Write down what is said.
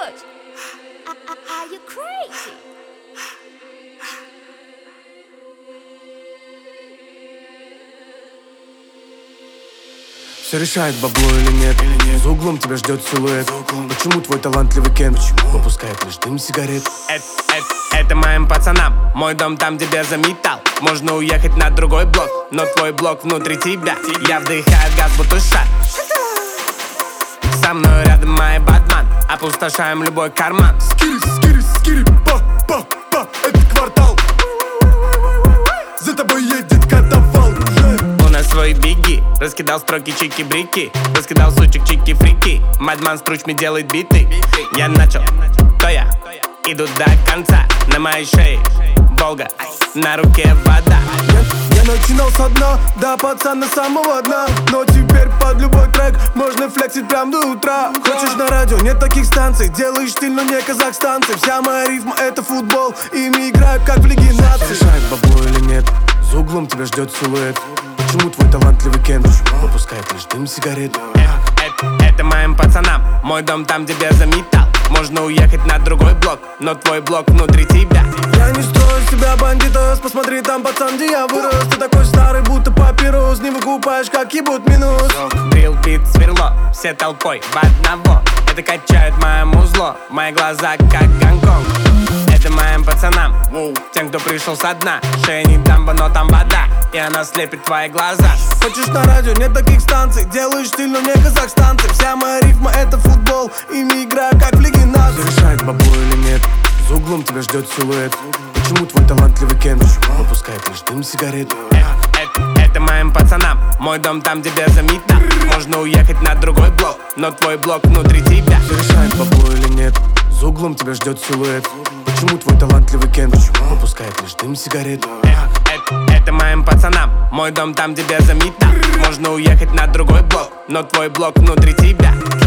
George, are you crazy? Все решает, бабло или нет. За углом тебя ждет силуэт. Почему твой талантливый Кен выпускает лишь дым сигарет? Это моим пацанам. Мой дом там, где заметал. Можно уехать на другой блок, но твой блок внутри тебя. Я вдыхаю газ, будто шар. Со мной рядом мой Батман. Опустошаем любой карман. Скири, па, это квартал. За тобой едет катафал. У нас свои беги. Раскидал строки, чики-брики. Раскидал сучек, чики-фрики. Мадман с пручми делает биты. Я начал, то я иду до конца. На моей шее Волга, на руке вода. Я начинал со дна, да, пацан, на самого дна. Но теперь под любой трек можно флексить прям до утра. Хочешь на радио, нет таких станций. Делаешь стиль, но не казахстанцы. Вся моя рифма — это футбол. Ими играю, как в Лиге Наций. Решает, бабло или нет. За углом тебя ждет силуэт. Почему твой талантливый Кен выпускает лишь дым сигарет? Это моим пацанам. Мой дом там, где заметал. Можно уехать на другой блок, но твой блок внутри тебя. Я не строю себя бандитос. Посмотри, там пацан, где я вырос. Ты такой старый, будто папирос. Не выкупаешь, как ебут минус. Дрил, бит, сверло, все толпой в одного. Это качает мое музло, мои глаза как Гонконг. Это моим пацанам, тем, кто пришел со дна. Шея не дамба, но там вода, и она слепит твои глаза. Хочешь на радио, нет таких станций. Делаешь стиль, но не казахстанцы. Вся моя рифма — это футбол. Ими играю, как в Лиге Наций. Все решает, бабло или нет. За углом тебя ждет силуэт. Почему твой талантливый Кен выпускает лишь дым сигарет? Это моим пацанам. Мой дом там, где заметал. Можно уехать на другой блок, но твой блок внутри тебя. Все решает, бабло или нет. За углом тебя ждет силуэт. Почему твой талантливый Кен выпускает лишь дым сигарет? Это моим пацанам. Мой дом там, где заметал. Можно уехать на другой блок, но твой блок внутри тебя.